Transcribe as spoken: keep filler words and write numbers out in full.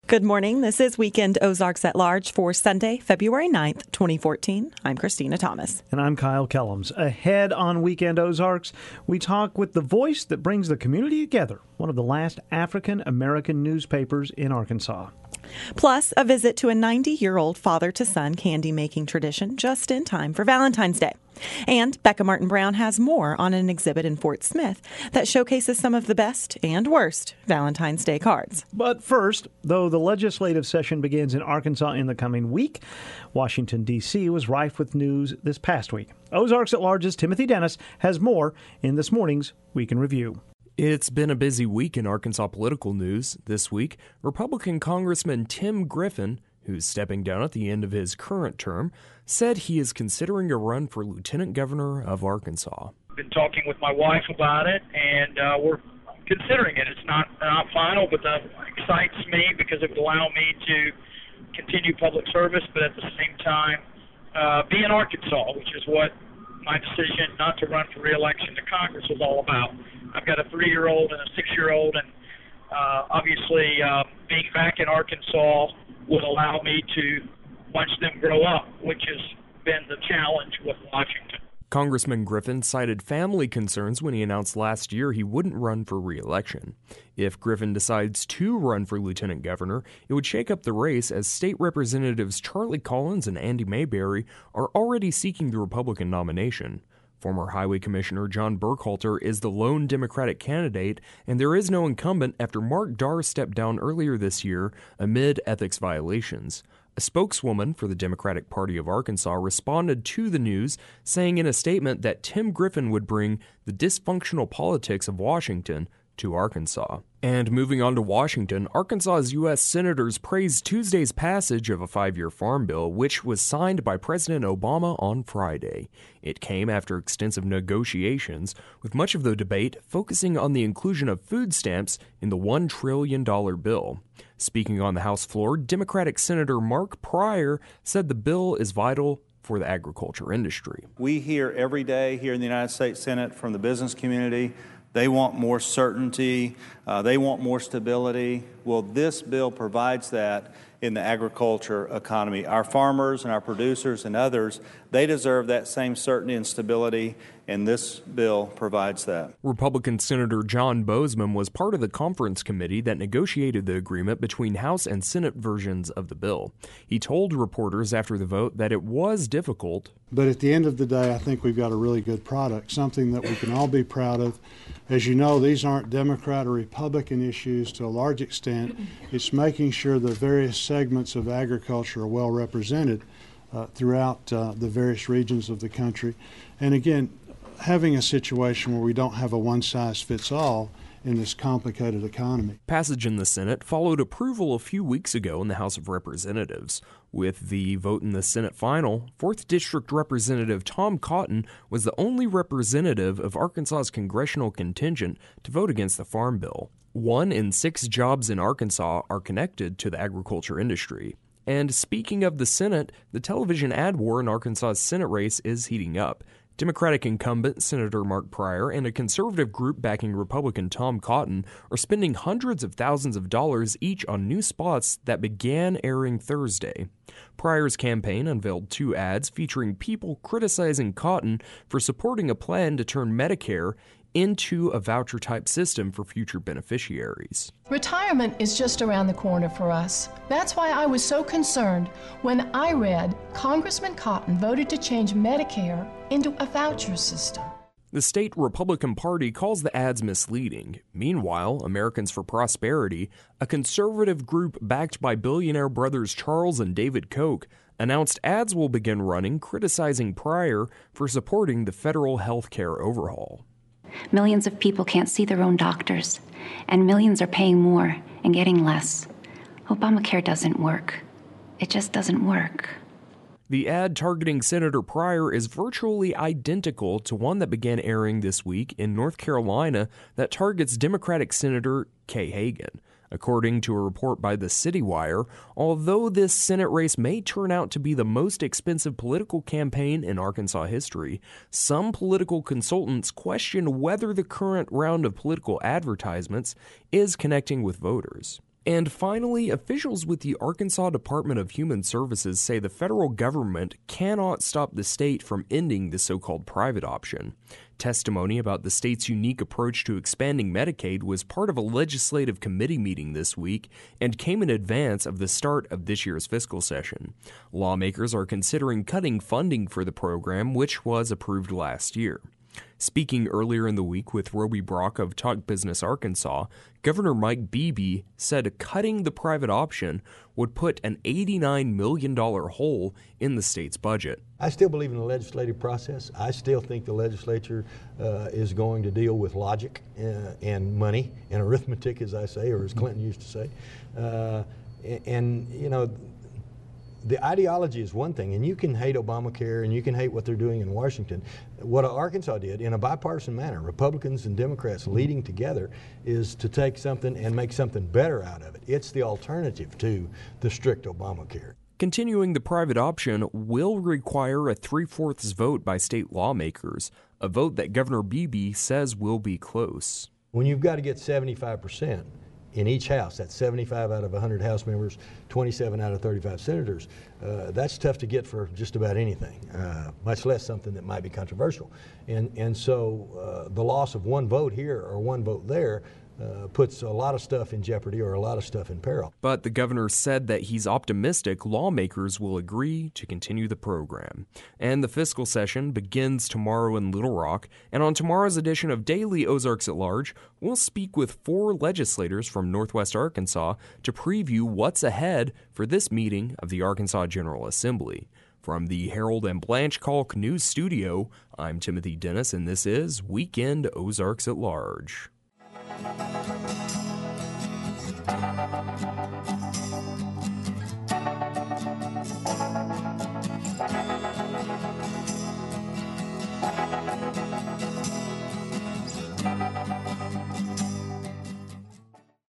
Good morning. This is Weekend Ozarks at Large for Sunday, February ninth, twenty fourteen. I'm Christina Thomas. And I'm Kyle Kellums. Ahead on Weekend Ozarks, we talk with the voice that brings the community together, one of the last African-American newspapers in Arkansas. Plus, a visit to a ninety-year-old father-to-son candy-making tradition just in time for Valentine's Day. And Becca Martin Brown has more on an exhibit in Fort Smith that showcases some of the best and worst Valentine's Day cards. But first, though the legislative session begins in Arkansas in the coming week, Washington, D C was rife with news this past week. Ozarks at Large's Timothy Dennis has more in this morning's Week in Review. It's been a busy week in Arkansas political news. This week, Republican Congressman Tim Griffin, who's stepping down at the end of his current term, said he is considering a run for lieutenant governor of Arkansas. I've been talking with my wife about it, and uh, we're considering it. It's not not final, but that excites me because it would allow me to continue public service, but at the same time uh, be in Arkansas, which is what my decision not to run for re-election to Congress was all about. I've got a three-year-old and a six-year-old, and uh, obviously uh, being back in Arkansas would allow me to watch them grow up, which has been the challenge with Washington. Congressman Griffin cited family concerns when he announced last year he wouldn't run for re-election. If Griffin decides to run for lieutenant governor, it would shake up the race as state representatives Charlie Collins and Andy Mayberry are already seeking the Republican nomination. Former Highway Commissioner John Burkhalter is the lone Democratic candidate, and there is no incumbent after Mark Darr stepped down earlier this year amid ethics violations. A spokeswoman for the Democratic Party of Arkansas responded to the news, saying in a statement that Tim Griffin would bring the dysfunctional politics of Washington to Arkansas. And moving on to Washington, Arkansas's U S senators praised Tuesday's passage of a five-year farm bill, which was signed by President Obama on Friday. It came after extensive negotiations, with much of the debate focusing on the inclusion of food stamps in the one trillion dollars bill. Speaking on the House floor, Democratic Senator Mark Pryor said the bill is vital for the agriculture industry. We hear every day here in the United States Senate from the business community. They want more certainty. Uh, they want more stability. Well, this bill provides that in the agriculture economy. Our farmers and our producers and others, they deserve that same certainty and stability, and this bill provides that. Republican Senator John Bozeman was part of the conference committee that negotiated the agreement between House and Senate versions of the bill. He told reporters after the vote that it was difficult. But at the end of the day, I think we've got a really good product, something that we can all be proud of. As you know, these aren't Democrat or Republican issues to a large extent. It's making sure the various segments of agriculture are well represented uh, throughout uh, the various regions of the country. And again, having a situation where we don't have a one-size-fits-all in this complicated economy. Passage in the Senate followed approval a few weeks ago in the House of Representatives. With the vote in the Senate final, fourth District Representative Tom Cotton was the only representative of Arkansas's congressional contingent to vote against the Farm Bill. One in six jobs in Arkansas are connected to the agriculture industry. And speaking of the Senate, the television ad war in Arkansas's Senate race is heating up. Democratic incumbent Senator Mark Pryor and a conservative group backing Republican Tom Cotton are spending hundreds of thousands of dollars each on new spots that began airing Thursday. Pryor's campaign unveiled two ads featuring people criticizing Cotton for supporting a plan to turn Medicare into a voucher-type system for future beneficiaries. Retirement is just around the corner for us. That's why I was so concerned when I read Congressman Cotton voted to change Medicare into a voucher system. The state Republican Party calls the ads misleading. Meanwhile, Americans for Prosperity, a conservative group backed by billionaire brothers Charles and David Koch, announced ads will begin running criticizing Pryor for supporting the federal health care overhaul. Millions of people can't see their own doctors, and millions are paying more and getting less. Obamacare doesn't work. It just doesn't work. The ad targeting Senator Pryor is virtually identical to one that began airing this week in North Carolina that targets Democratic Senator Kay Hagan. According to a report by the City Wire, although this Senate race may turn out to be the most expensive political campaign in Arkansas history, some political consultants question whether the current round of political advertisements is connecting with voters. And finally, officials with the Arkansas Department of Human Services say the federal government cannot stop the state from ending the so-called private option. Testimony about the state's unique approach to expanding Medicaid was part of a legislative committee meeting this week and came in advance of the start of this year's fiscal session. Lawmakers are considering cutting funding for the program, which was approved last year. Speaking earlier in the week with Roby Brock of Talk Business Arkansas, Governor Mike Beebe said cutting the private option would put an eighty-nine million dollars hole in the state's budget. I still believe in the legislative process. I still think the legislature uh, is going to deal with logic uh, and money and arithmetic, as I say, or as Clinton used to say. Uh, and, and, you know, the ideology is one thing, and you can hate Obamacare and you can hate what they're doing in Washington. What Arkansas did in a bipartisan manner, Republicans and Democrats leading together, is to take something and make something better out of it. It's the alternative to the strict Obamacare. Continuing the private option will require a three-fourths vote by state lawmakers, a vote that Governor Beebe says will be close. When you've got to get seventy-five percent in each house, that's seventy-five out of one hundred House members, twenty-seven out of thirty-five senators, uh, that's tough to get for just about anything, uh, much less something that might be controversial. And, and so uh, the loss of one vote here or one vote there Uh, puts a lot of stuff in jeopardy or a lot of stuff in peril. But the governor said that he's optimistic lawmakers will agree to continue the program. And the fiscal session begins tomorrow in Little Rock. And on tomorrow's edition of Daily Ozarks at Large, we'll speak with four legislators from Northwest Arkansas to preview what's ahead for this meeting of the Arkansas General Assembly. From the Harold and Blanche Kalk News Studio, I'm Timothy Dennis, and this is Weekend Ozarks at Large. Thank you.